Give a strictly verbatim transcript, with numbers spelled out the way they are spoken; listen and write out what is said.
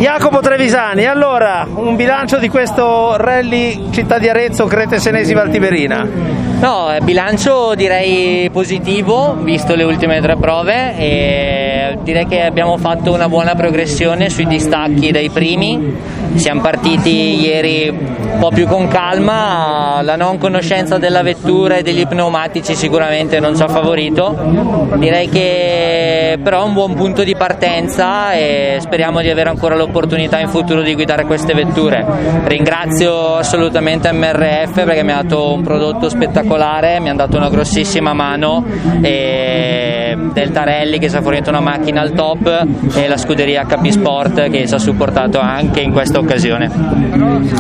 Jacopo Trevisani, allora un bilancio di questo rally Città di Arezzo Crete Senesi Val Tiberina? No, bilancio direi positivo, visto le ultime tre prove, e direi che abbiamo fatto una buona progressione sui distacchi dai primi. Siamo partiti ieri un po' più con calma, la non conoscenza della vettura e degli pneumatici sicuramente non ci ha favorito. Direi che però è un buon punto di partenza e speriamo di avere ancora l'opportunità in futuro di guidare queste vetture. Ringrazio assolutamente M R F perché mi ha dato un prodotto spettacolare, mi hanno dato una grossissima mano, e Delta Rally che ci ha fornito una macchina al top, e la scuderia H P Sport che ci ha supportato anche in questa occasione.